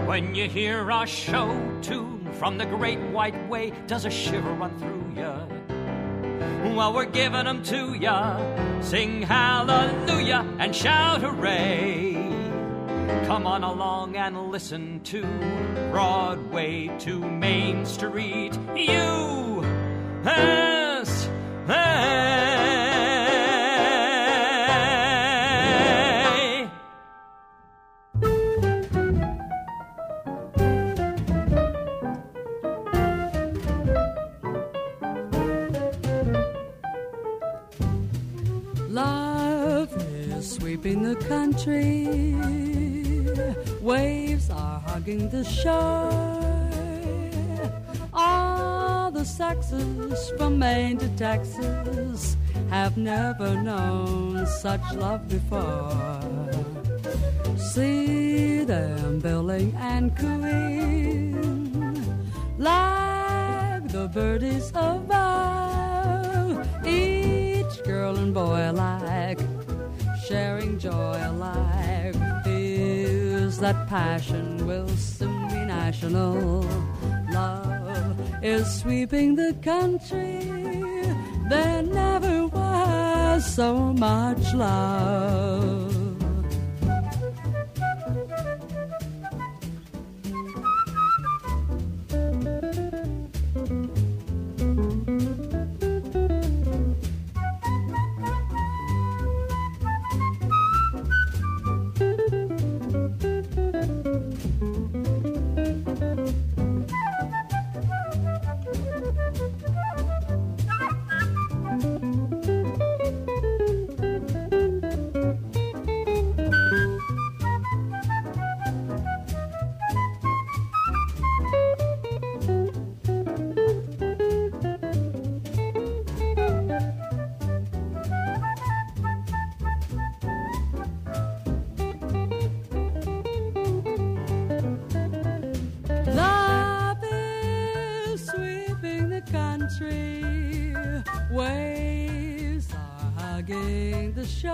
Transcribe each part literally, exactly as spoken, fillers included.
When you hear our show tune from the great white way, does a shiver run through ya? Well, we're giving them to ya. Sing hallelujah and shout hooray. Come on along and listen to Broadway to Main Street. U S A. Love is sweeping the country. Waves are hugging the shore. All the sexes from Maine to Texas have never known such love before. See them billing and cooing like the birdies above. Each girl and boy alike sharing joy alike feels that passion will soon be national. Love is sweeping the country. There never was so much love. Waves are hugging the shore.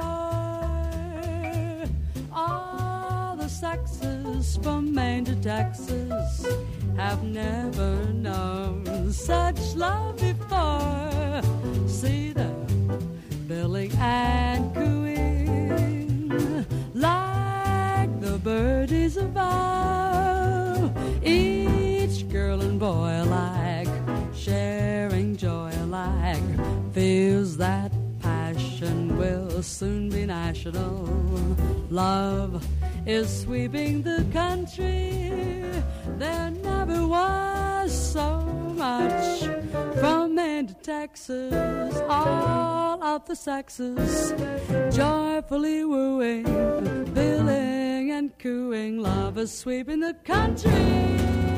All the sexes from Maine to Texas have never known such love before. See them billing and cooing like the birdies above. Each girl and boy alike sharing joy alike feels that passion will soon be national. Love is sweeping the country. There never was so much. From Maine to Texas, all of the sexes joyfully wooing, billing and cooing. Love is sweeping the country.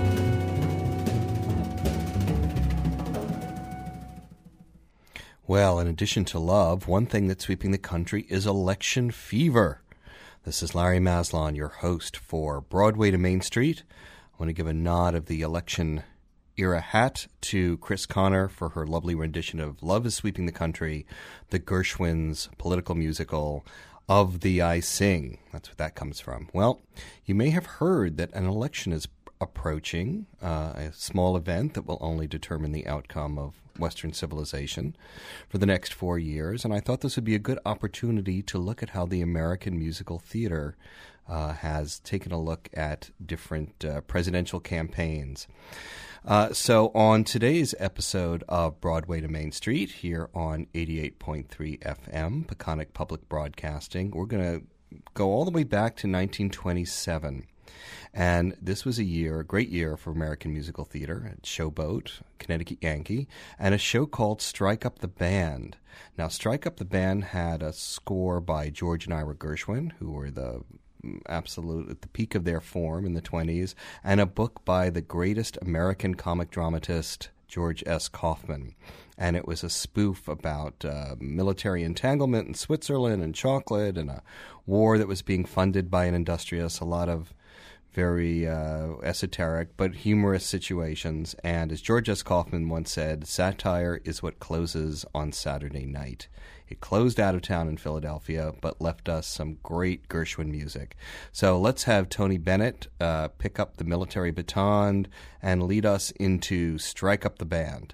Well, in addition to love, one thing that's sweeping the country is election fever. This is Larry Maslon, your host for Broadway to Main Street. I want to give a nod of the election era hat to Chris Connor for her lovely rendition of Love is Sweeping the Country, the Gershwin's political musical Of the I Sing. That's what that comes from. Well, you may have heard that an election is approaching, uh, a small event that will only determine the outcome of Western civilization for the next four years. And I thought this would be a good opportunity to look at how the American musical theater uh, has taken a look at different uh, presidential campaigns. Uh, so on today's episode of Broadway to Main Street here on eighty-eight point three F M, Peconic Public Broadcasting, we're going to go all the way back to nineteen twenty-seven. And this was a year, a great year for American musical theater at Showboat, Connecticut Yankee, and a show called Strike Up the Band. Now, Strike Up the Band had a score by George and Ira Gershwin, who were the absolute at the peak of their form in the twenties, and a book by the greatest American comic dramatist, George S. Kaufman. And it was a spoof about uh, military entanglement in Switzerland and chocolate and a war that was being funded by an industrious, a lot of very uh, esoteric but humorous situations. And as George S. Kaufman once said, satire is what closes on Saturday night. It closed Out of Town in Philadelphia, but left us some great Gershwin music. So let's have Tony Bennett uh, pick up the military baton and lead us into Strike Up the Band.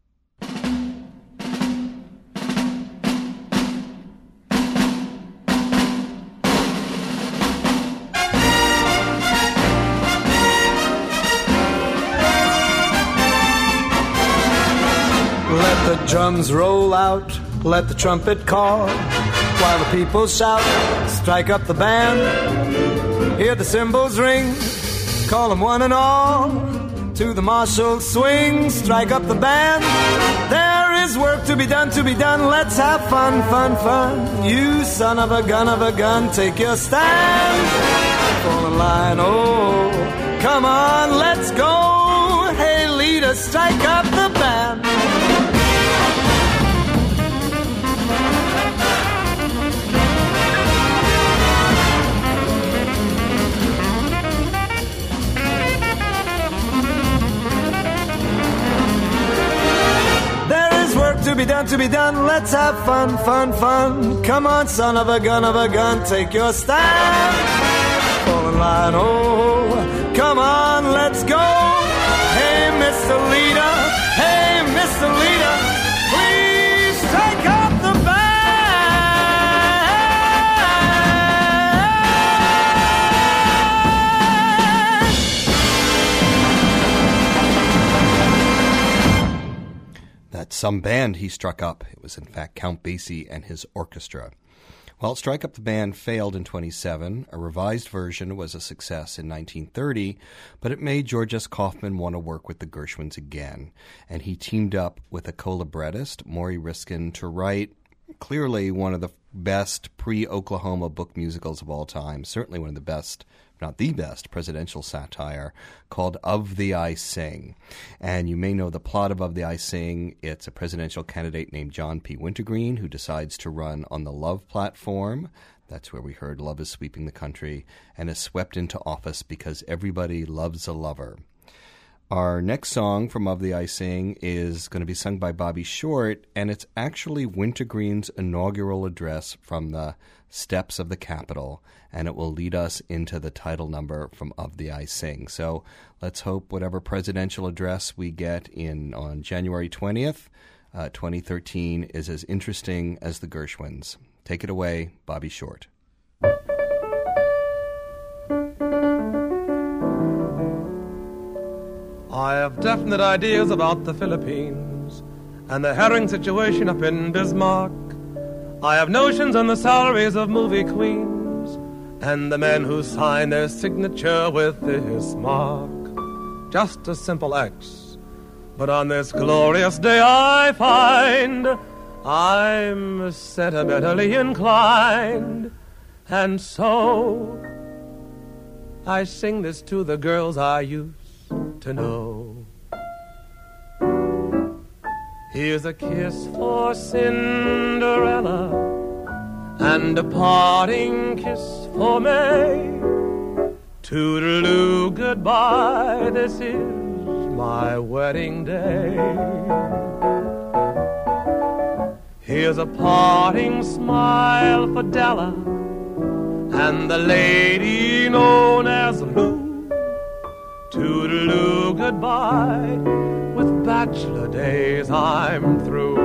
Let the drums roll out, let the trumpet call, while the people shout, strike up the band. Hear the cymbals ring, call them one and all, to the martial swing, strike up the band. There is work to be done, to be done, let's have fun, fun, fun. You son of a gun of a gun, take your stand. Fall in line, oh, come on, let's go. Hey leader, strike up the band. To be done, to be done, let's have fun, fun, fun. Come on, son of a gun of a gun, take your stand. Fall in line, oh, come on, let's go. Hey, Mister Leader, hey, Mister Leader, please take up the band. That's some band he struck up. It was, in fact, Count Basie and his orchestra. Well, Strike Up the Band failed in twenty-seven. A revised version was a success in nineteen thirty, but it made George S. Kaufman want to work with the Gershwins again, and he teamed up with a co-librettist, Maury Riskin, to write clearly one of the best pre-Oklahoma book musicals of all time, certainly one of the best, if not the best, presidential satire, called Of Thee I Sing. And you may know the plot of Of Thee I Sing. It's a presidential candidate named John P. Wintergreen who decides to run on the Love platform. That's where we heard Love is Sweeping the Country, and is swept into office because everybody loves a lover. Our next song from Of Thee I Sing is going to be sung by Bobby Short, and it's actually Wintergreen's inaugural address from the steps of the Capitol, and it will lead us into the title number from Of Thee I Sing. So let's hope whatever presidential address we get in on January twentieth, uh, twenty thirteen, is as interesting as the Gershwins. Take it away, Bobby Short. I have definite ideas about the Philippines and the herring situation up in Bismarck. I have notions on the salaries of movie queens and the men who sign their signature with this mark. Just a simple X. But on this glorious day I find I'm sentimentally inclined, and so I sing this to the girls I used to know. Here's a kiss for Cinderella and a parting kiss for May. Toodaloo, goodbye, this is my wedding day. Here's a parting smile for Della and the lady known as Lou. Toodaloo, goodbye, with bachelor days I'm through.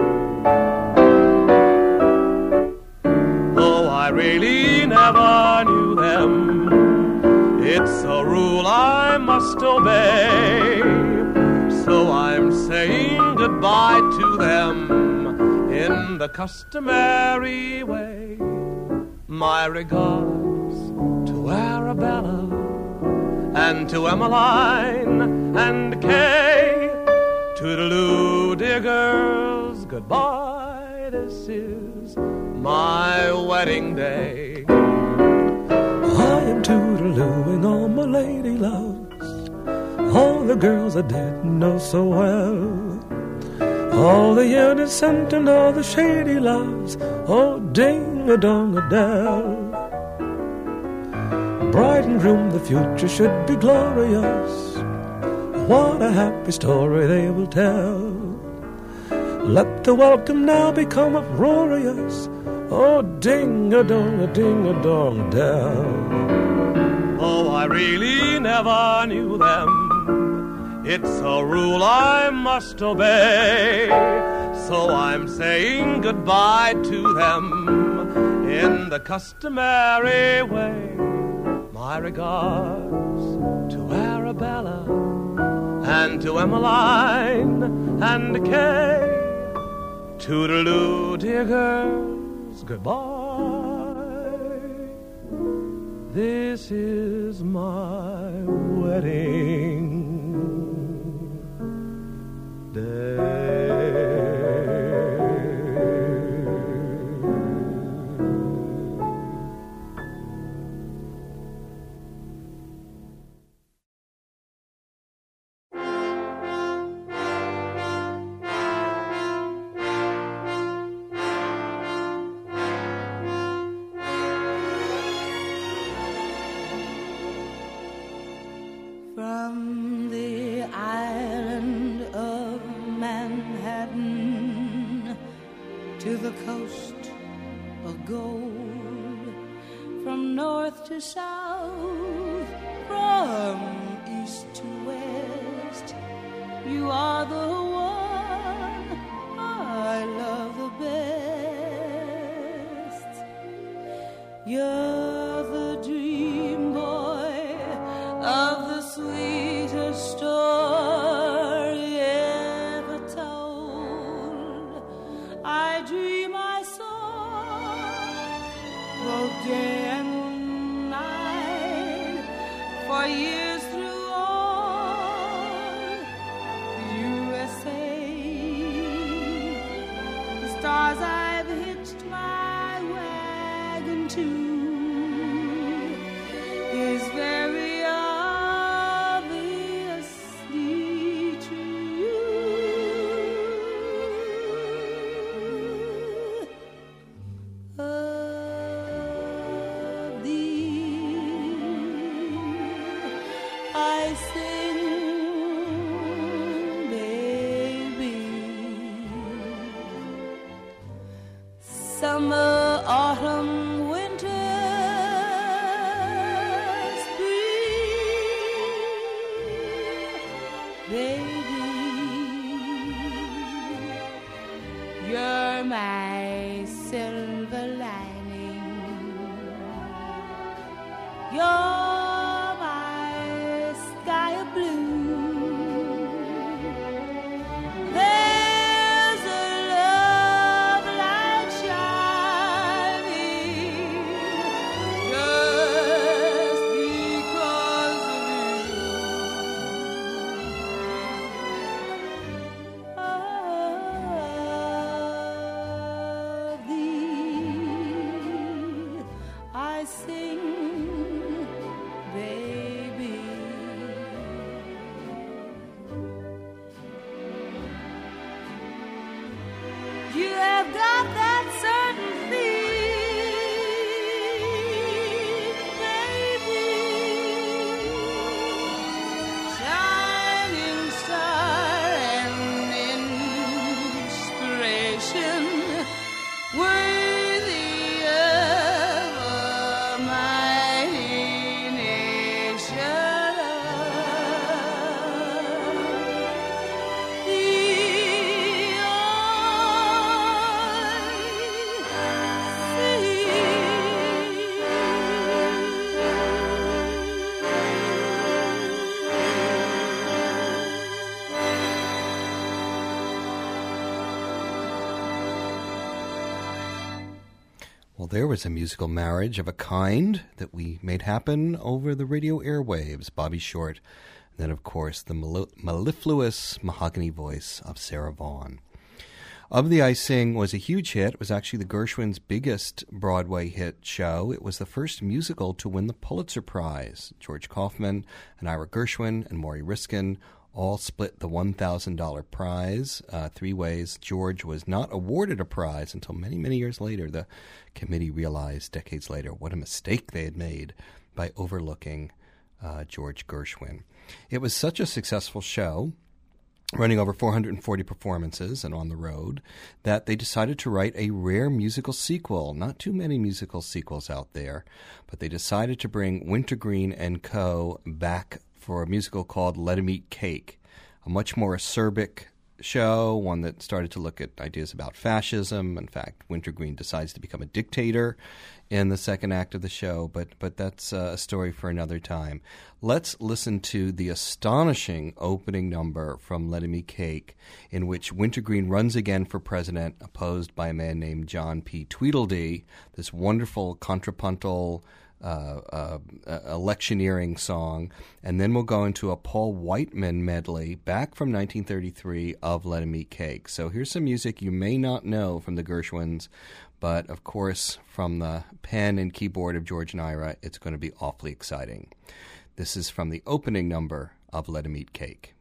Oh, I really never knew them. It's a rule I must obey. So I'm saying goodbye to them in the customary way. My regards to Arabella and to Emmeline and Kay. Toodaloo, dear girls, goodbye. This is my wedding day. I am toodalooing all my lady loves, all the girls I didn't know so well, all the innocent and all the shady loves, oh ding-a-dong-a-dell. Bright and room, the future should be glorious. What a happy story they will tell. Let the welcome now become uproarious. Oh, ding-a-dong, ding-a-dong dell. Oh, I really never knew them. It's a rule I must obey. So I'm saying goodbye to them in the customary way. My regards to Arabella and to Emmeline and Kay. Toodaloo, dear girls, goodbye. This is my wedding day. From the island of Manhattan to the coast of gold, from north to south, from east to west, you are the one I love the best. You're the dream boy of the sweetest story ever told. I dream I saw both day and night for years through all the U S A. The stars I've hitched my wagon to is very summer, autumn, winter, spring, baby, you're my silver lining, you're my sky of blue. Well, there was a musical marriage of a kind that we made happen over the radio airwaves. Bobby Short, and then, of course, the mellifluous mahogany voice of Sarah Vaughan. Of the I Sing was a huge hit. It was actually the Gershwins' biggest Broadway hit show. It was the first musical to win the Pulitzer Prize. George Kaufman and Ira Gershwin and Maury Riskin all split the one thousand dollars prize uh, three ways. George was not awarded a prize until many, many years later. The committee realized decades later what a mistake they had made by overlooking uh, George Gershwin. It was such a successful show, running over four hundred forty performances and on the road, that they decided to write a rare musical sequel. Not too many musical sequels out there, but they decided to bring Wintergreen and Co. back for a musical called Let 'Em Eat Cake, a much more acerbic show, one that started to look at ideas about fascism. In fact, Wintergreen decides to become a dictator in the second act of the show, but but that's uh, a story for another time. Let's listen to the astonishing opening number from Let 'Em Eat Cake, in which Wintergreen runs again for president, opposed by a man named John P. Tweedledee, this wonderful contrapuntal Uh, uh, uh, electioneering song, and then we'll go into a Paul Whiteman medley back from nineteen thirty-three of Let 'Em Eat Cake. So here's some music you may not know from the Gershwins, but of course from the pen and keyboard of George Naira, it's going to be awfully exciting. This is from the opening number of Let 'Em Eat Cake.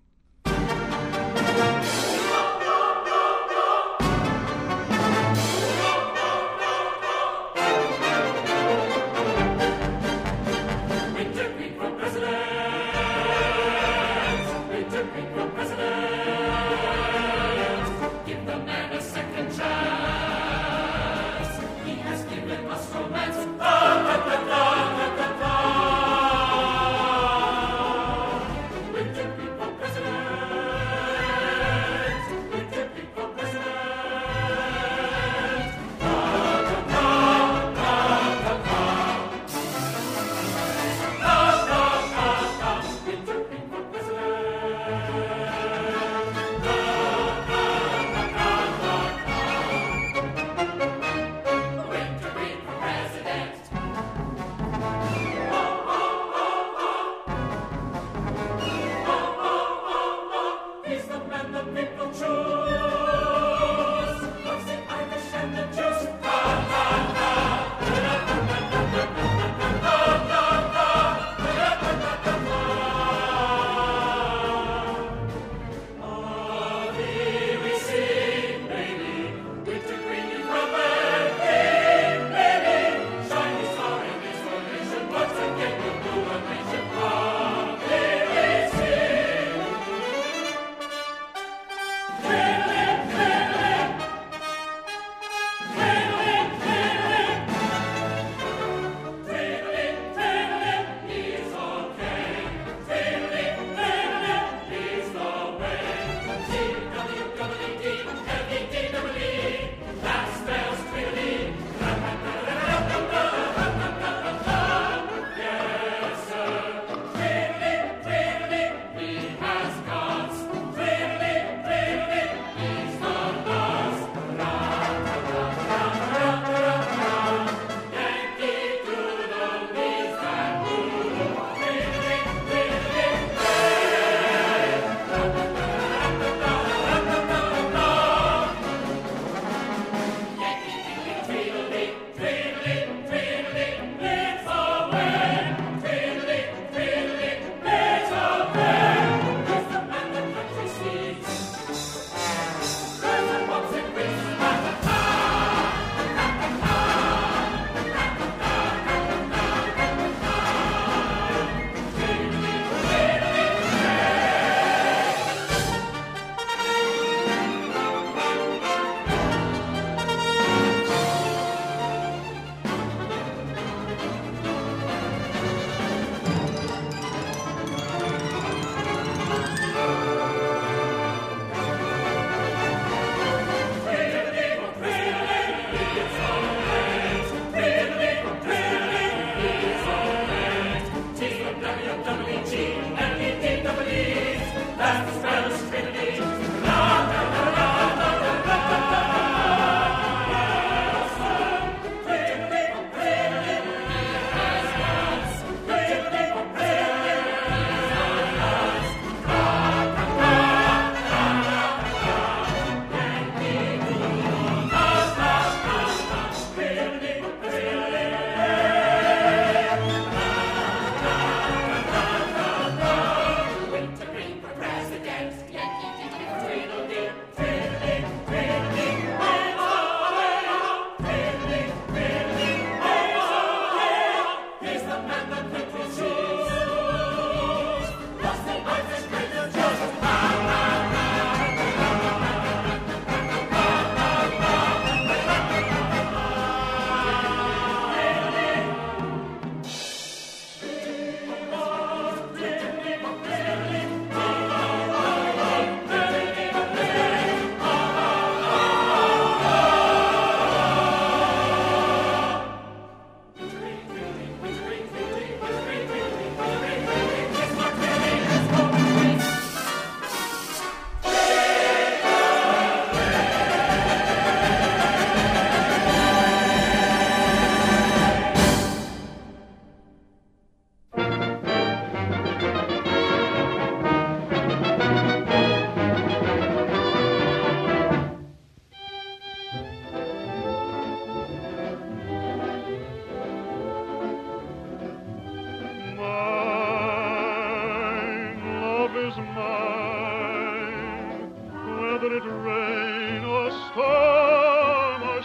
mine, whether it rain or storm or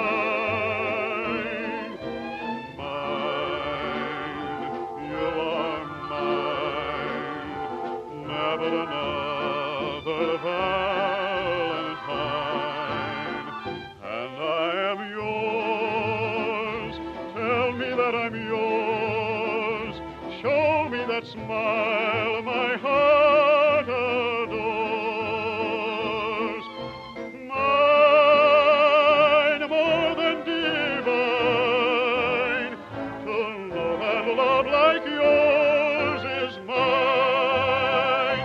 shine. Mine, you are mine, never another Valentine. And I am yours, tell me that I'm yours, show me that smile my heart adores. Mine, more than divine, to know and love like yours is mine.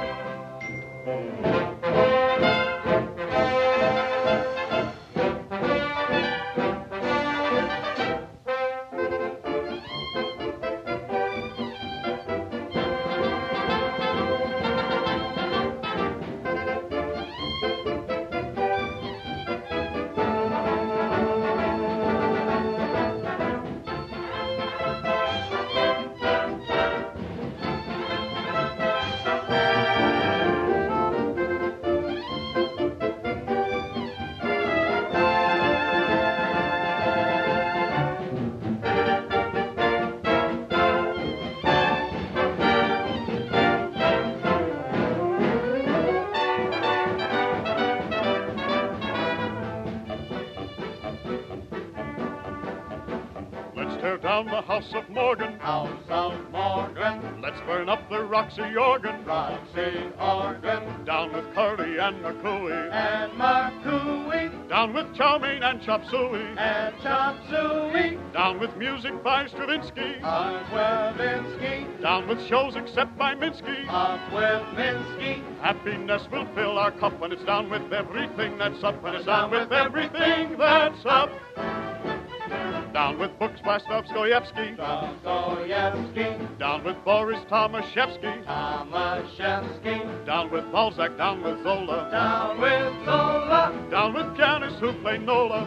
Tear down the house of Morgan, House of Morgan, let's burn up the Roxy organ, Roxy organ, down with Curly and McCooey, and Marcooey, down with chow mein and chop suey, and chop suey, down with music by Stravinsky, on Stravinsky, down with shows except by Minsky. up with Minsky, Happiness will fill our cup when it's down with everything that's up, when it's down with everything that's up. Down with books by Dostoevsky, Dostoevsky, down with Boris Tomaszewski, Tomaszewski, down with Balzac, down with Zola, down with Zola, down with pianists who play Nola,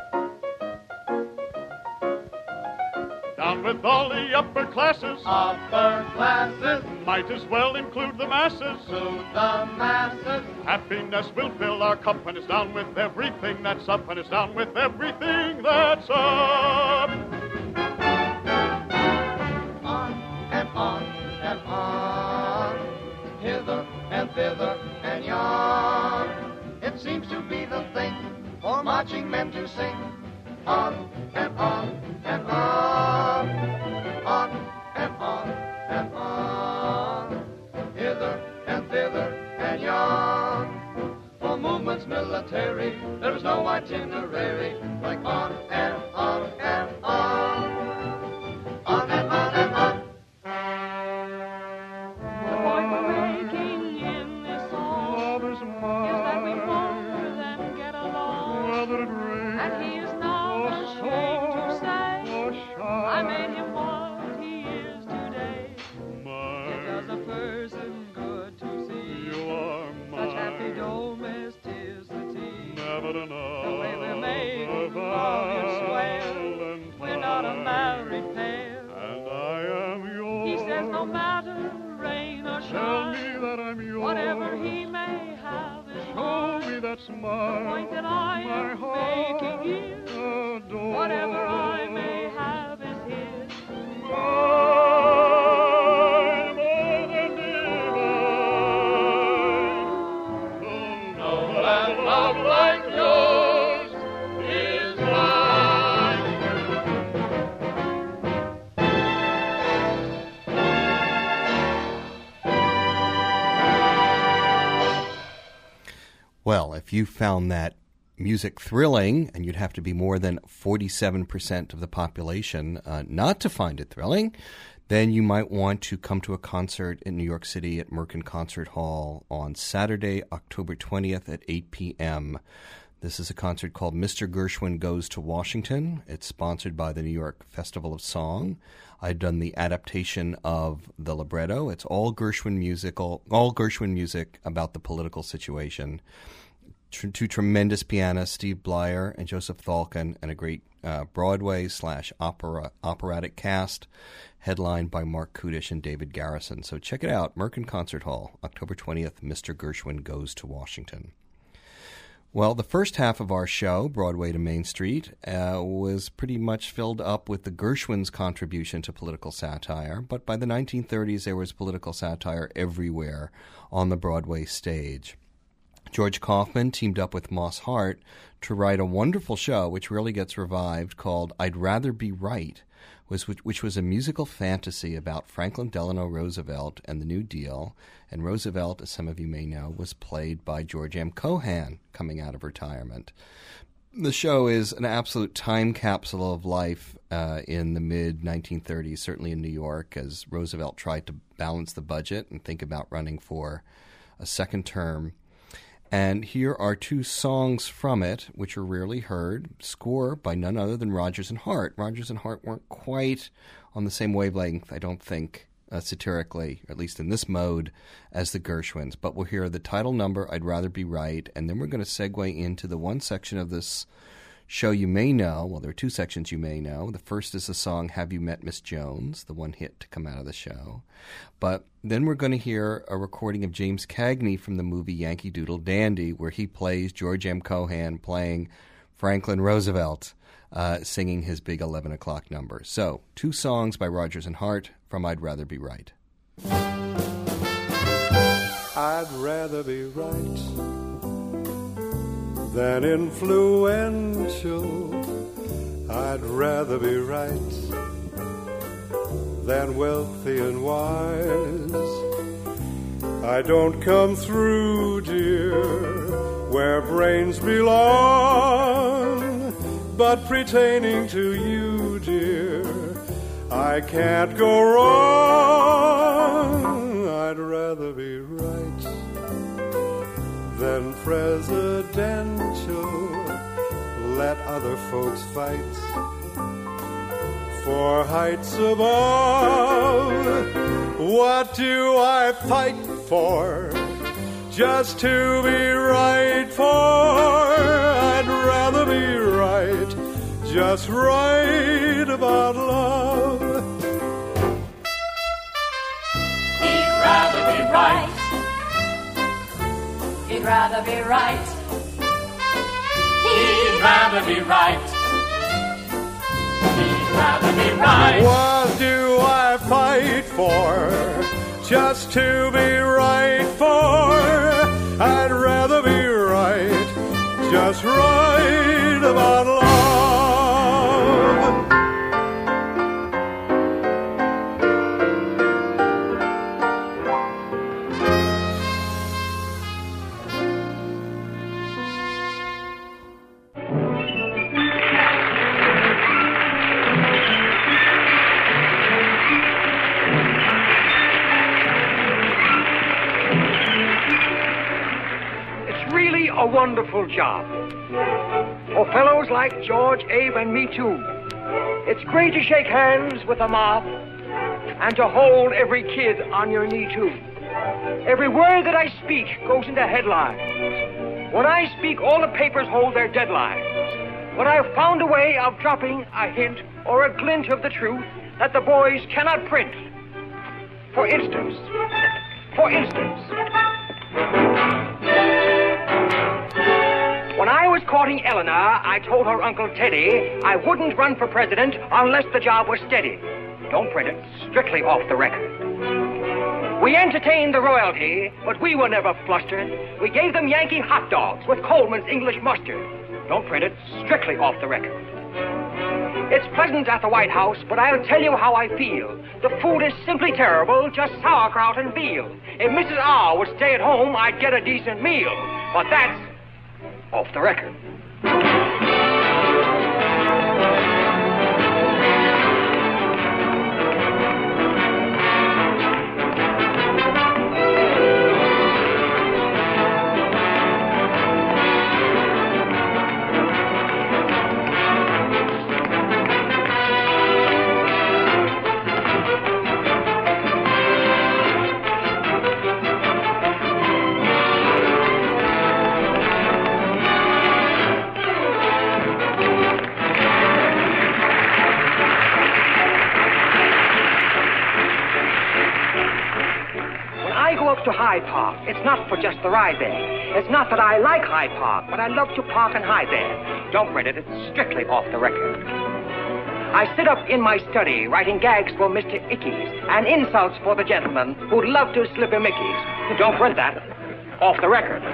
down with all the upper classes, upper classes, might as well include the masses. soothe the masses, Happiness will fill our cup when it's down with everything that's up, when it's down with everything that's up. on and on and on, hither and thither and yon. It seems to be the thing for marching men to sing, on and on and on, on and on and on, hither and thither and yon. For movements military, there is no itinerary like on and on and on, on and on and on. The point we're making in this song Love is is that we mine, more than get along. whether it rains And he is not ashamed to say, or I shine. made him what he is today. It Mine, does a person good to see you are such happy mine, domesticity. never another The way we're making love, you swear, we're not a married pair. And I am yours. He says no matter rain or Tell shine, me that I'm yours. whatever he may have is Show mine. me that smile. The point that I my am heart making here, adores. whatever I may have is his. Mine, more than divine. To know that love like yours is mine. Well, if you found that music thrilling, and you'd have to be more than forty-seven percent of the population uh, not to find it thrilling, then you might want to come to a concert in New York City at Merkin Concert Hall on Saturday, October twentieth at eight p.m. This is a concert called Mister Gershwin Goes to Washington. It's sponsored by the New York Festival of Song. I've done the adaptation of the libretto. It's all Gershwin musical, all Gershwin music about the political situation. Tr- two tremendous pianists, Steve Blyer and Joseph Thalken, and a great uh, Broadway slash opera operatic cast. headlined by Mark Kudish and David Garrison. So check it out, Merkin Concert Hall, October twentieth, Mister Gershwin Goes to Washington. Well, the first half of our show, Broadway to Main Street, uh, was pretty much filled up with the Gershwins' contribution to political satire, but by the nineteen thirties there was political satire everywhere on the Broadway stage. George Kaufman teamed up with Moss Hart to write a wonderful show, which rarely gets revived, called I'd Rather Be Right, was which was a musical fantasy about Franklin Delano Roosevelt and the New Deal. And Roosevelt, as some of you may know, was played by George M. Cohan coming out of retirement. The show is an absolute time capsule of life uh, in the mid nineteen thirties, certainly in New York, as Roosevelt tried to balance the budget and think about running for a second term. And here are two songs from it, which are rarely heard. Score by none other than Rodgers and Hart. Rodgers and Hart weren't quite on the same wavelength, I don't think, uh, satirically, at least in this mode, as the Gershwins. But we'll hear the title number, I'd Rather Be Right, and then we're going to segue into the one section of this show you may know. Well, there are two sections you may know. The first is the song Have You Met Miss Jones, the one hit to come out of the show. But then we're going to hear a recording of James Cagney from the movie Yankee Doodle Dandy, where he plays George M. Cohan playing Franklin Roosevelt, uh, singing his big eleven o'clock number. So, two songs by Rodgers and Hart from I'd Rather Be Right. I'd rather be right than influential. I'd rather be right than wealthy and wise. I don't come through, dear, where brains belong, but pertaining to you, dear, I can't go wrong. I'd rather be right than presidential. Let other folks fight for heights above. What do I fight for? Just to be right for. I'd rather be right, just right about love. He'd rather be right. He'd rather be right. He'd rather be right. He'd rather be right. What do I fight for? Just to be right for. I'd rather be right, just right about love. A wonderful job for fellows like George, Abe, and me too. It's great to shake hands with a mob and to hold every kid on your knee too. Every word that I speak goes into headlines. When I speak, all the papers hold their deadlines. But I've found a way of dropping a hint or a glint of the truth that the boys cannot print. For instance, for instance, when I was courting Eleanor, I told her Uncle Teddy I wouldn't run for president unless the job was steady. Don't print it, strictly off the record. We entertained the royalty, but we were never flustered. We gave them Yankee hot dogs with Coleman's English mustard. Don't print it, strictly off the record. It's pleasant at the White House, but I'll tell you how I feel. The food is simply terrible, just sauerkraut and veal. If Missus R would stay at home, I'd get a decent meal. But that's off the record. I go up to Hyde Park, it's not for just the ride there. It's not that I like Hyde Park, but I love to park and hide there. Don't print it, it's strictly off the record. I sit up in my study writing gags for Mister Ickes and insults for the gentleman who'd love to slip a Mickey's. Don't print that. Off the record.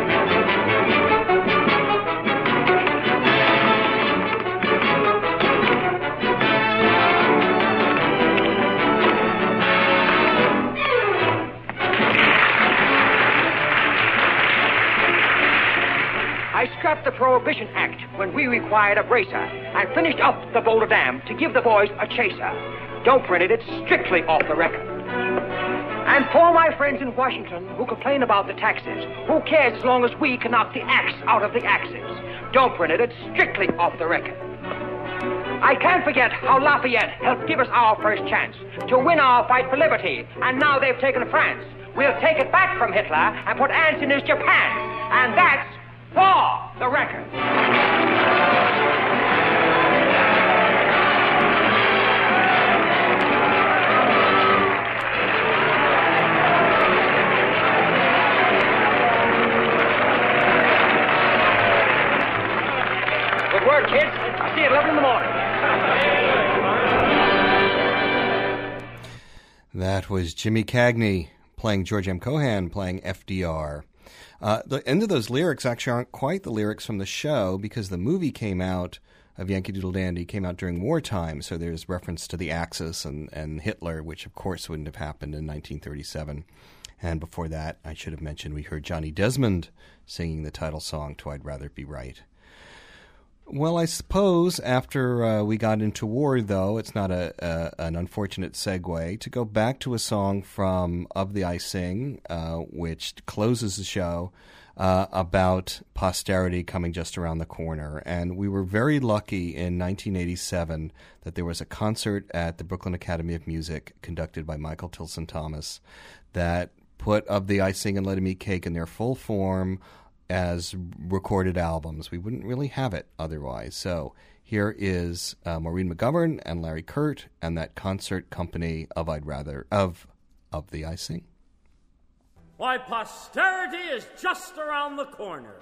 I scrapped the Prohibition Act when we required a bracer and finished up the Boulder Dam to give the boys a chaser. Don't print it, it's strictly off the record. And for my friends in Washington who complain about the taxes, who cares as long as we can knock the axe out of the axes? Don't print it, it's strictly off the record. I can't forget how Lafayette helped give us our first chance to win our fight for liberty, and now they've taken France. We'll take it back from Hitler and put ants in his Japan, and that's for the record. Good work, kids. I'll see you at eleven in the morning. That was Jimmy Cagney playing George M. Cohan, playing F D R. Uh, the end of those lyrics actually aren't quite the lyrics from the show because the movie came out of Yankee Doodle Dandy came out during wartime, so there's reference to the Axis and, and Hitler, which of course wouldn't have happened in nineteen thirty-seven. And before that, I should have mentioned, we heard Johnny Desmond singing the title song to I'd Rather Be Right. Well, I suppose after uh, we got into war, though, it's not a, a an unfortunate segue to go back to a song from Of the I Sing, uh, which closes the show, uh, about posterity coming just around the corner. And we were very lucky in nineteen eighty-seven that there was a concert at the Brooklyn Academy of Music conducted by Michael Tilson Thomas that put Of the I Sing and Let 'Em Eat Cake in their full form as recorded albums. We wouldn't really have it otherwise. So here is uh, Maureen McGovern and Larry Kert and that concert company of I'd Rather of of the I Sing. Why, posterity is just around the corner.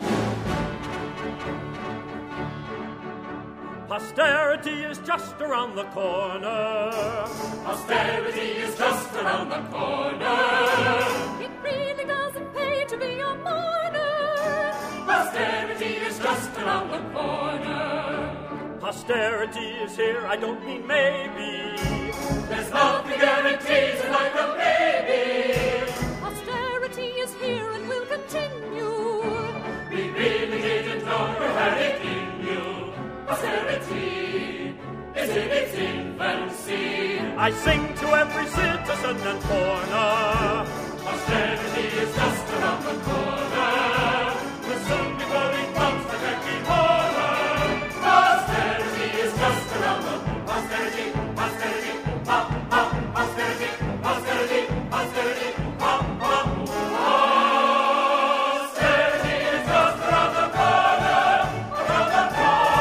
Posterity is just around the corner. Posterity is just around the corner. It really doesn't pay to be a mourner. Posterity is just around the corner. Posterity is here, I don't mean maybe. There's nothing guarantees it like a baby. Posterity is here and will continue. We really didn't know you had it in you. Posterity is in its infancy. I sing to every citizen and foreigner. Posterity is just around the corner. We'll soon be blowing bombs like Jackie Horner. Posterity is just around the posterity, posterity, pop, pop, posterity, posterity, posterity, pop, pop. Posterity is just around the corner, around the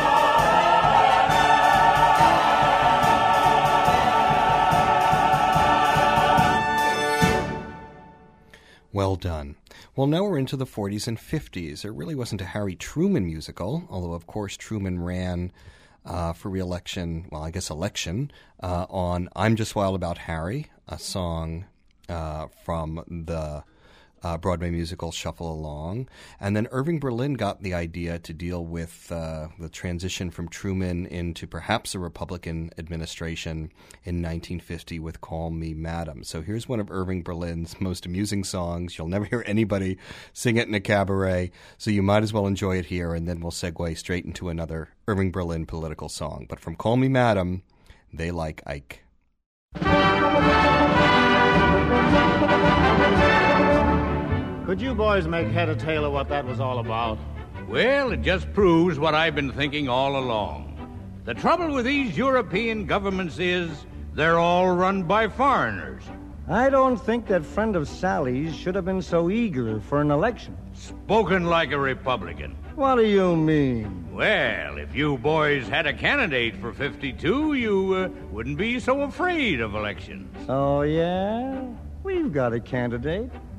corner. Well done. Well, now we're into the forties and fifties. There really wasn't a Harry Truman musical, although, of course, Truman ran uh, for re-election, well, I guess election, uh, on I'm Just Wild About Harry, a song uh, from the uh, Broadway musical Shuffle Along. And then Irving Berlin got the idea to deal with uh, the transition from Truman into perhaps a Republican administration in nineteen fifty with Call Me Madam. So here's one of Irving Berlin's most amusing songs. You'll never hear anybody sing it in a cabaret, so you might as well enjoy it here, and then we'll segue straight into another Irving Berlin political song. But from Call Me Madam, They Like Ike. Could you boys make head or tail of what that was all about? Well, it just proves what I've been thinking all along. The trouble with these European governments is they're all run by foreigners. I don't think that friend of Sally's should have been so eager for an election. Spoken like a Republican. What do you mean? Well, if you boys had a candidate for fifty-two, you uh, wouldn't be so afraid of elections. Oh, yeah? We've got a candidate.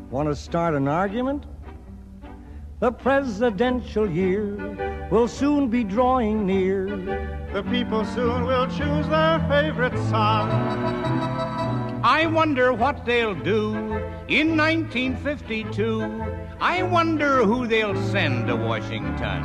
Want to start an argument? The presidential year will soon be drawing near. The people soon will choose their favorite son. I wonder what they'll do in nineteen fifty-two. I wonder who they'll send to Washington.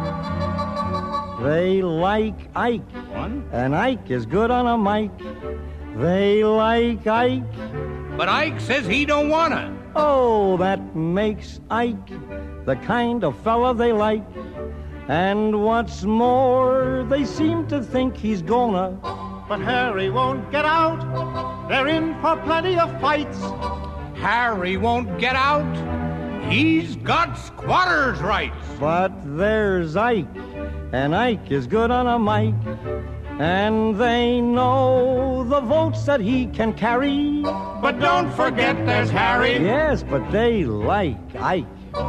They like Ike. What? And Ike is good on a mic. They like Ike. But Ike says he don't wanna. Oh, that makes Ike the kind of fella they like. And what's more, they seem to think he's gonna. But Harry won't get out. They're in for plenty of fights. Harry won't get out. He's got squatters' rights. But there's Ike, and Ike is good on a mic. And they know the votes that he can carry. But don't forget there's Harry. Yes, but they like Ike.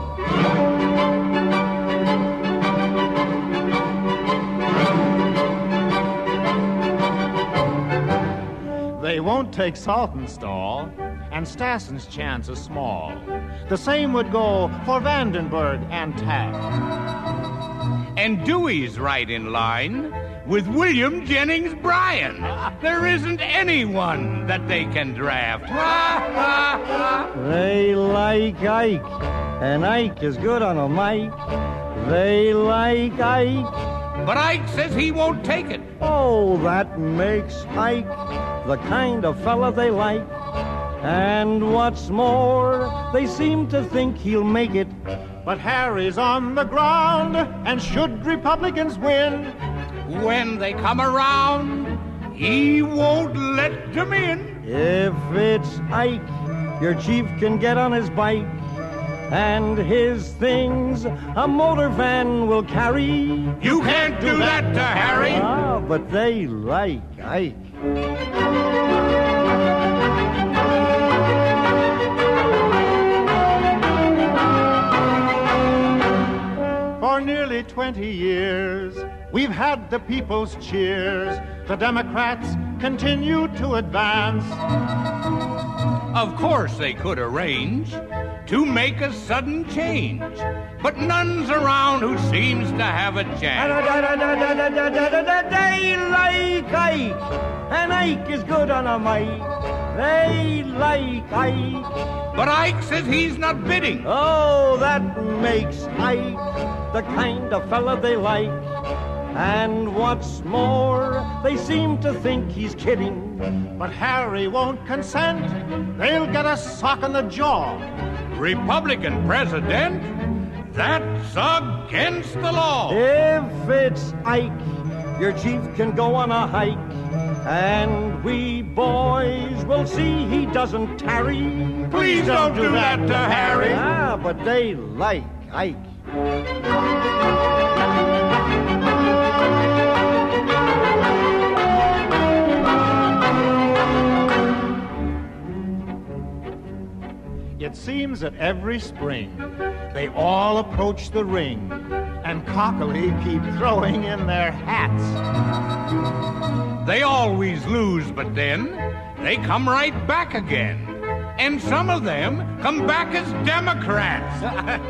They won't take Saltonstall, and Stassen's chance is small. The same would go for Vandenberg and Taft. And Dewey's right in line with William Jennings Bryan. There isn't anyone that they can draft. They like Ike, and Ike is good on a mic. They like Ike. But Ike says he won't take it. Oh, that makes Ike the kind of fella they like. And what's more, they seem to think he'll make it. But Harry's on the ground, and should Republicans win, when they come around, he won't let them in. If it's Ike, your chief can get on his bike, and his things a motor van will carry. You can't do that to Harry. Ah, but they like Ike. For nearly twenty years, we've had the people's cheers. The Democrats continue to advance. Of course they could arrange to make a sudden change, but none's around who seems to have a chance. They like Ike, and Ike is good on a mic. They like Ike. But Ike says he's not bidding. Oh, that makes Ike the kind of fella they like. And what's more, they seem to think he's kidding. But Harry won't consent. They'll get a sock on the jaw. Republican president? That's against the law. If it's Ike, your chief can go on a hike. And we boys will see he doesn't tarry. Please don't do that to Harry. Ah, but they like Ike. It seems that every spring they all approach the ring and cockily keep throwing in their hats. They always lose, but then they come right back again. And some of them come back as Democrats.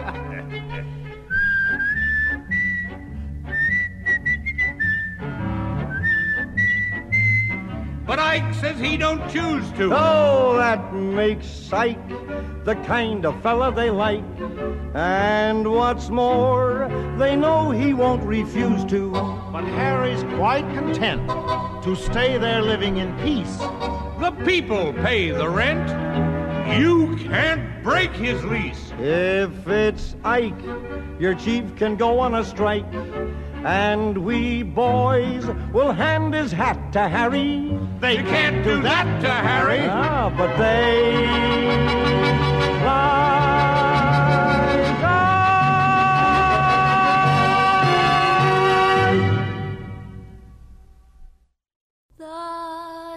But Ike says he don't choose to. Oh, that makes Ike the kind of fella they like. And what's more, they know he won't refuse to. But Harry's quite content to stay there living in peace. The people pay the rent. You can't break his lease. If it's Ike, your chief can go on a strike. And we boys will hand his hat to Harry. They can't do that to Harry. Ah, but they like The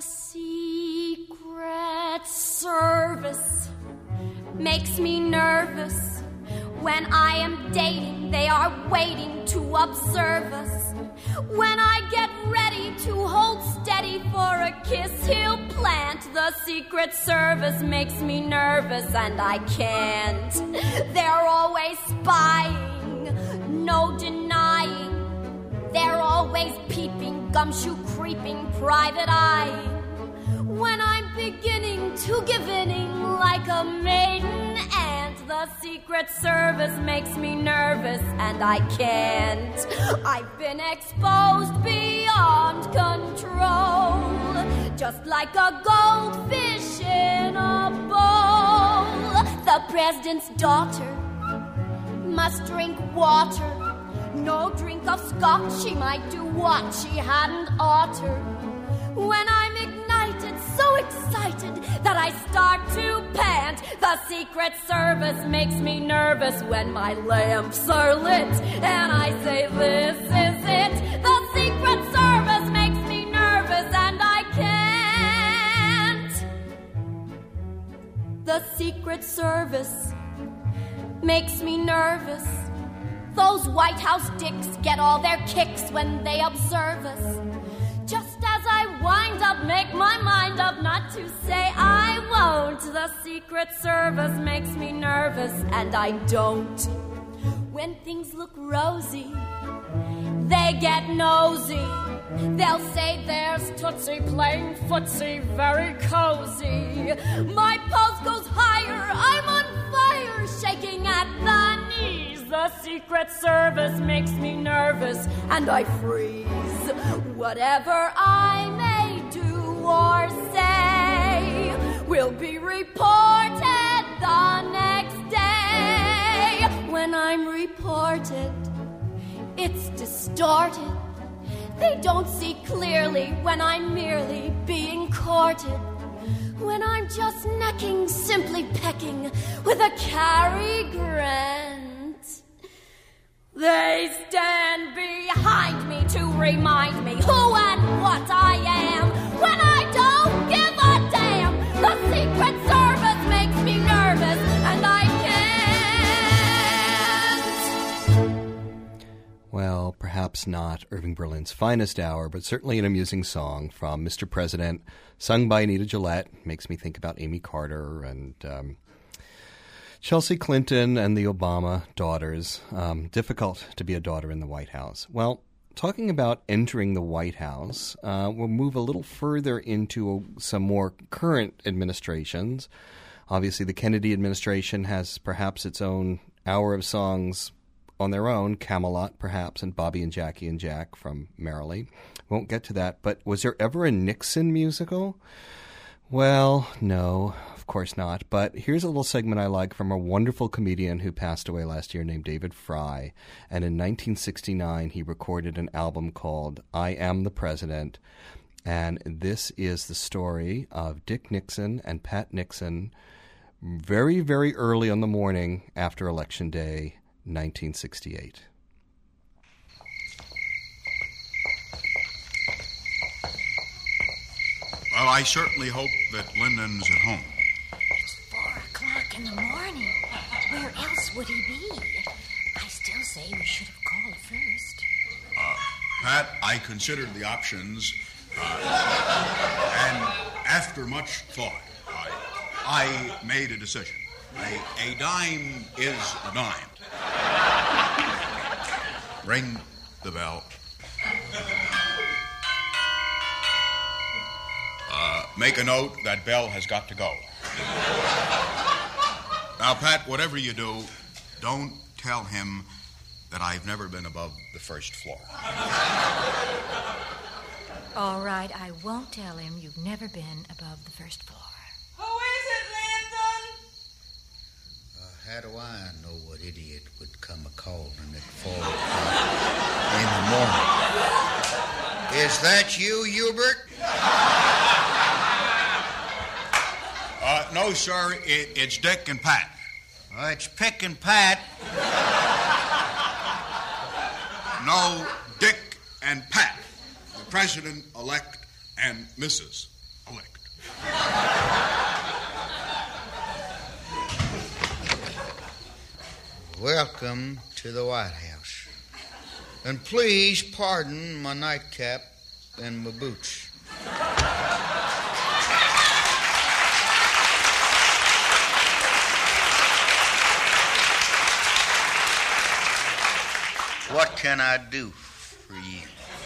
Secret Service makes me nervous. When I am dating, they are waiting to observe us. When I get ready to hold steady for a kiss he'll plant. The Secret Service makes me nervous and I can't. They're always spying, no denying. They're always peeping, gumshoe creeping, private eyeing. When I'm beginning to give inning like a maiden ant, the Secret Service makes me nervous and I can't. I've been exposed beyond control, just like a goldfish in a bowl. The president's daughter must drink water. No drink of scotch, she might do what she hadn't oughter. When I'm ignited, so excited that I start to pant, the Secret Service makes me nervous when my lamps are lit and I say this is it. The Secret Service makes me nervous and I can't. The Secret Service makes me nervous. Those White House dicks get all their kicks when they observe us. Just as I wind up, make my mind up not to say I won't, the Secret Service makes me nervous and I don't. When things look rosy, they get nosy. They'll say there's Tootsie playing footsie, very cozy. My pulse goes higher, I'm on fire, shaking at the knees. The Secret Service makes me nervous and I freeze. Whatever I may do or say will be reported the next day. When I'm reported, it's distorted. They don't see clearly when I'm merely being courted. When I'm just necking, simply pecking with a Cary Grant. They stand behind me to remind me who and what I am. When I don't give a damn, the Secret Service makes me nervous and I can't. Well, perhaps not Irving Berlin's finest hour, but certainly an amusing song from Mister President, sung by Anita Gillette. Makes me think about Amy Carter and um, Chelsea Clinton and the Obama daughters. Um, difficult to be a daughter in the White House. Well, talking about entering the White House, uh, we'll move a little further into some more current administrations. Obviously, the Kennedy administration has perhaps its own hour of songs on their own, Camelot perhaps, and Bobby and Jackie and Jack from Merrily. Won't get to that, but was there ever a Nixon musical? Well, no, of course not. But here's a little segment I like from a wonderful comedian who passed away last year named David Fry. And in nineteen sixty-nine, he recorded an album called I Am the President. And this is the story of Dick Nixon and Pat Nixon very, very early on the morning after Election Day, nineteen sixty-eight. Well, I certainly hope that Lyndon's at home. It's four o'clock in the morning. Where else would he be? I still say we should have called first. Uh, Pat, I considered the options, uh, and after much thought, I, I made a decision. A, a dime is a dime. Ring the bell. Uh, make a note that Bell has got to go. Now, Pat, whatever you do, don't tell him that I've never been above the first floor. All right, I won't tell him you've never been above the first floor. Who is it, Lyndon? Uh, how do I know what idiot would come a-calling at four o'clock in the morning? Is that you, Hubert? Uh, no, sir, it, it's Dick and Pat. Oh, it's Pick and Pat. No, Dick and Pat, the President-elect and Missus-elect. Welcome to the White House. And please pardon my nightcap and my boots. What can I do for you?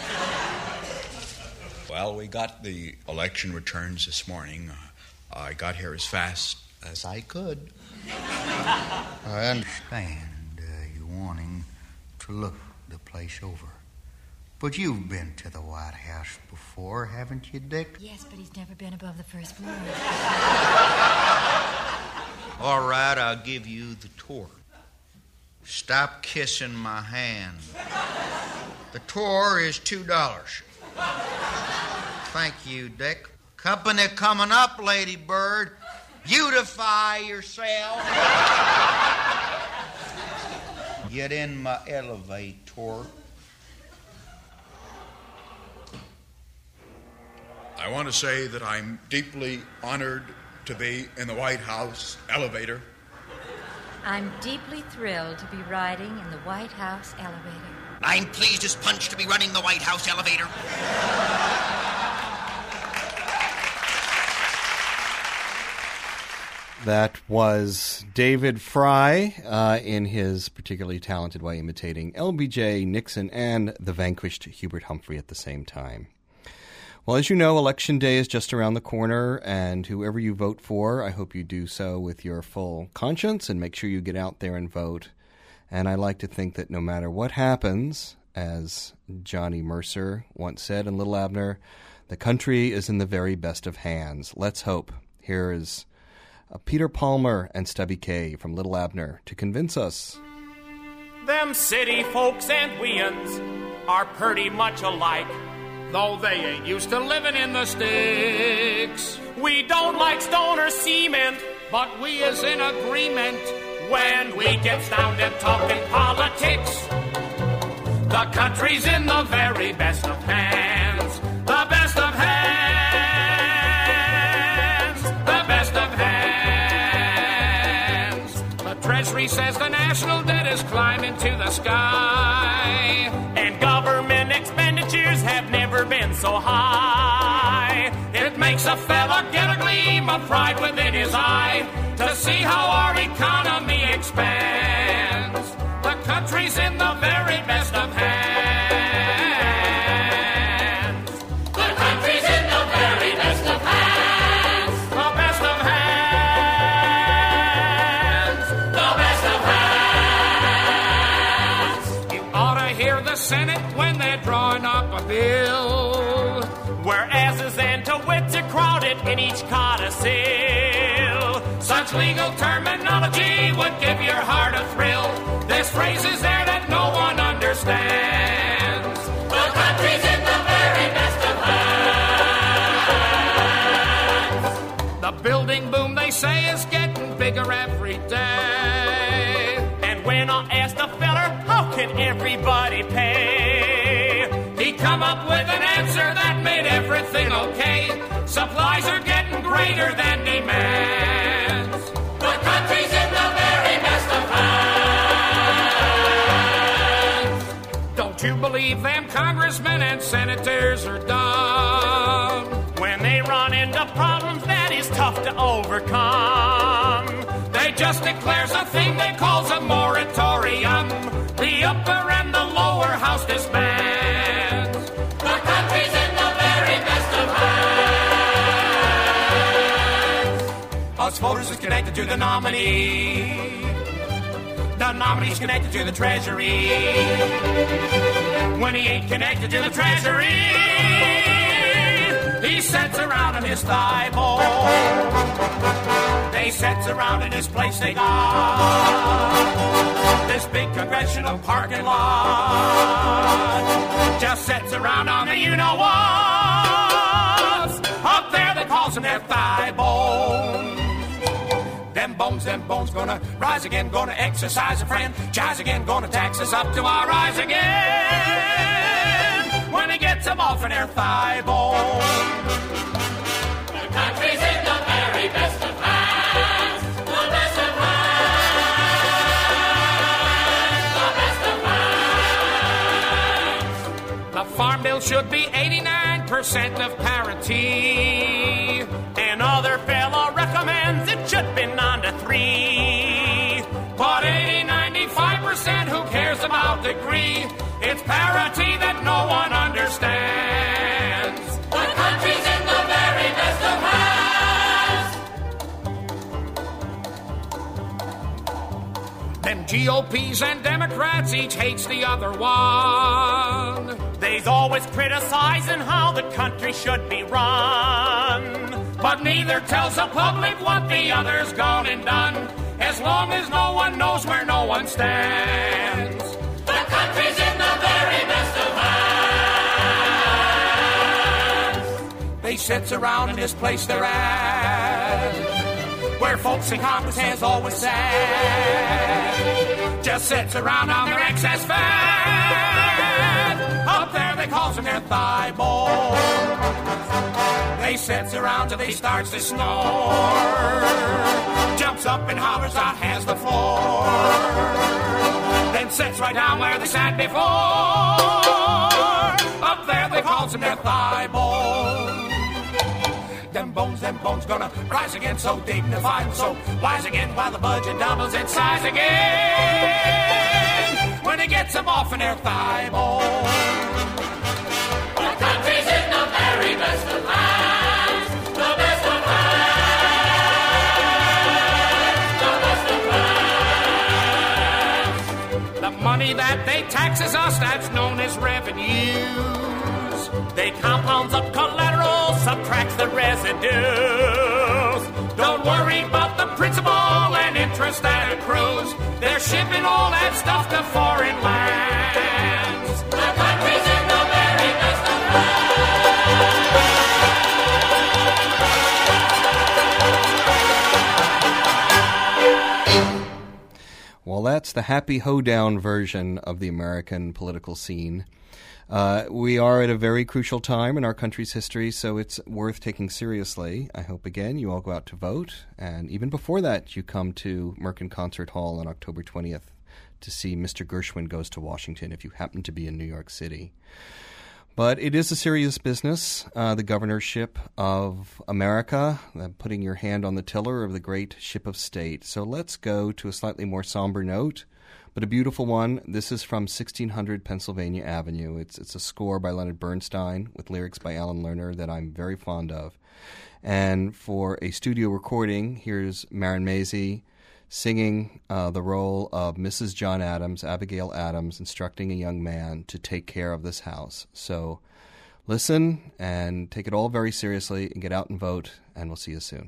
Well, we got the election returns this morning. Uh, I got here as fast as I could. I understand uh, you wanting to look the place over. But you've been to the White House before, haven't you, Dick? Yes, but he's never been above the first floor. All right, I'll give you the tour. Stop kissing my hand. The tour is two dollars. Thank you, Dick. Company coming up, Lady Bird. Beautify yourself. Get in my elevator. I want to say that I'm deeply honored to be in the White House elevator. I'm deeply thrilled to be riding in the White House elevator. I'm pleased as punch to be running the White House elevator. That was David Fry uh, in his particularly talented way imitating L B J, Nixon, and the vanquished Hubert Humphrey at the same time. Well, as you know, Election Day is just around the corner, and whoever you vote for, I hope you do so with your full conscience and make sure you get out there and vote. And I like to think that no matter what happens, as Johnny Mercer once said in Little Abner, the country is in the very best of hands. Let's hope. Here is uh, Peter Palmer and Stubby Kaye from Little Abner to convince us. Them city folks and we'uns are pretty much alike, though they ain't used to living in the sticks. We don't like stone or cement, but we is in agreement when we gets down to talking politics. The country's in the very best of hands. The best of hands. The best of hands. The Treasury says the national debt is climbing to the sky, and government expenditures have never been so high. It makes a fella get a gleam of pride within his eye to see how our economy expands. The country's in the very best of hands. The country's in the very best of hands. The best of hands. The best of hands. You ought to hear the Senate when they're drawing up a bill, whereas's and to wits are crowded in each codicil. Such legal terminology would give your heart a thrill. There's phrases there that no one understands. The country's in the very best of hands. The building boom, they say, is getting bigger every day. And when I asked the feller, how can everybody pay? He come up with an answer that made everything okay. Supplies are getting greater than demands. The country's in the very best of hands. Don't you believe them congressmen and senators are dumb when they run into problems that is tough to overcome? They just declares a thing they calls a moratorium. The upper and the lower house disbands. The country's in the very best of hands. Us voters is connected to the nominee. The nominee's connected to the treasury. When he ain't connected to the treasury, he sits around in his thigh bone. They sits around in his place they got. This big congressional parking lot just sits around on the you-know-what. Up there they calls them their thigh bone. Them bones, them bones gonna rise again, gonna exercise a franchise again, gonna tax us up to our eyes again when he gets them off in their thigh bone. The country's in the very best of hands. The best of hands. The best of still should be eighty-nine percent of parity. Another fella recommends it should be nine to three. But eighty, ninety-five percent who cares about degree? It's parity that no one understands. The country's in the very best of hands. Them G O Ps and Democrats each hates the other one. They's always criticizing how the country should be run. But neither tells the public what the other's gone and done. As long as no one knows where no one stands. The country's in the very best of hands. They sits around in this place they're at, where folks in Congress has always sat. Just sits around on their excess fat. Up there they calls them their thigh bone. They sits around till they starts to snore. Jumps up and hollers out has the floor. Then sits right down where they sat before. Up there they calls them their thigh bone. Them bones, them bones gonna rise again, so dignified and so wise again, while the budget doubles in size again when it gets them off in their thigh bone. The country's in the very best of hands, the best of hands, the best of hands. The money that they taxes us, that's known as revenues. They compounds up collateral, subtracts the residues. Don't worry about the principal and interest that accrues. They're shipping all that stuff to foreign lands. The country's in the very best of hands. Well, that's the happy hoedown version of the American political scene. Uh, we are at a very crucial time in our country's history, so it's worth taking seriously. I hope, again, you all go out to vote, and even before that, you come to Merkin Concert Hall on October twentieth to see Mister Gershwin Goes to Washington if you happen to be in New York City. But it is a serious business, uh, the governorship of America, uh, putting your hand on the tiller of the great ship of state. So let's go to a slightly more somber note, but a beautiful one. This is from sixteen hundred Pennsylvania Avenue. It's it's a score by Leonard Bernstein with lyrics by Alan Lerner that I'm very fond of. And for a studio recording, here's Marin Mazzie singing uh, the role of Missus John Adams, Abigail Adams, instructing a young man to take care of this house. So listen and take it all very seriously and get out and vote, and we'll see you soon.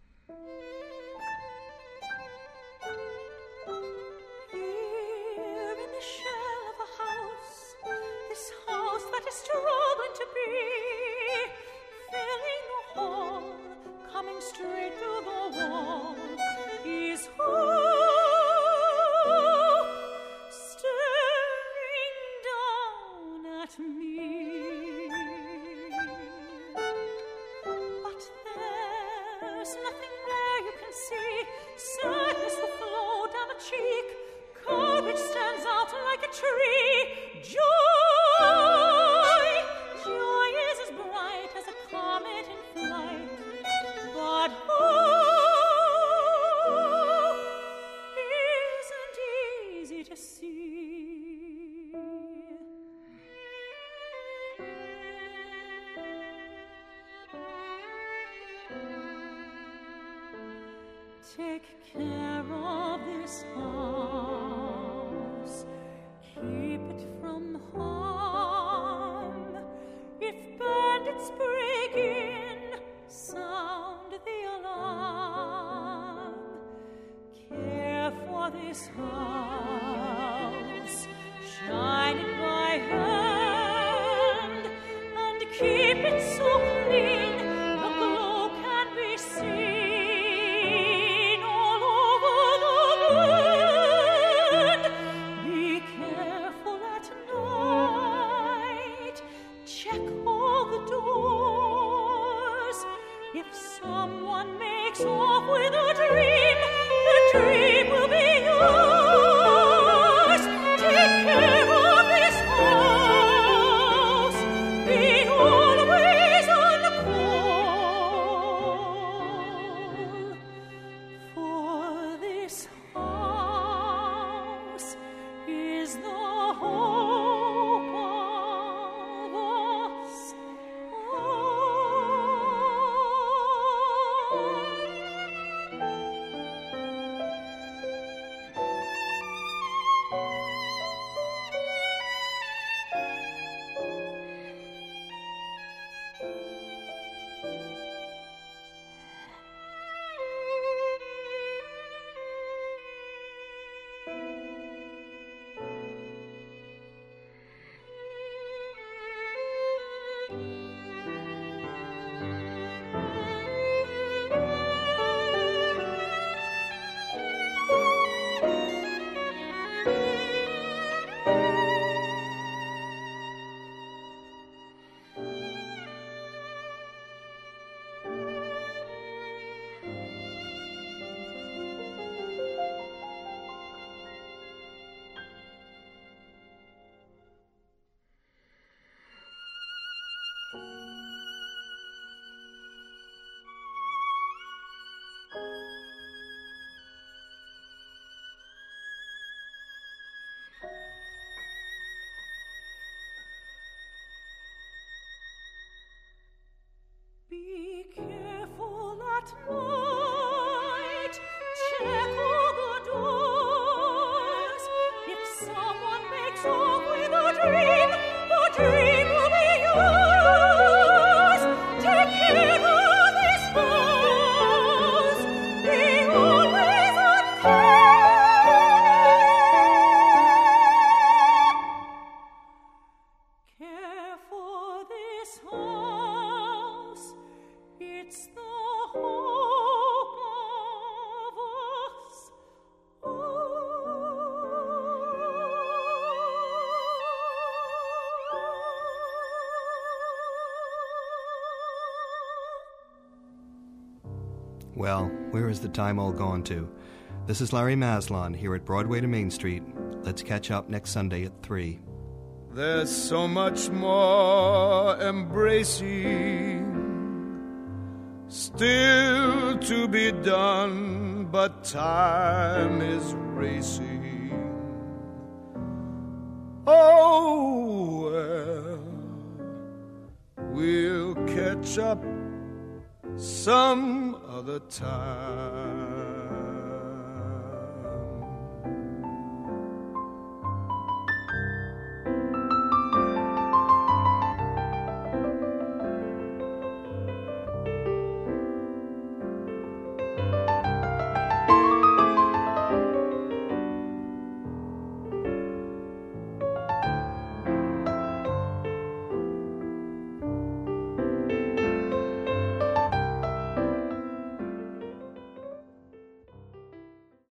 Take care of this house, keep it from harm. If bandits break in, sound the alarm. Care for this house, shine it by hand, and keep it so clean the glow can be seen. Someone makes off with a dream, the dream will be yours. Take care of this house, check all the doors. If someone makes off with a dream, the dream will be yours. Take care of this house. Be always on care for this house. It's the hope of us Well, where is the time all gone to? This is Larry Maslon here at Broadway to Main Street. Let's catch up next Sunday at three. There's so much more embracing still to be done, but time is racing. Oh, well, we'll catch up some other time.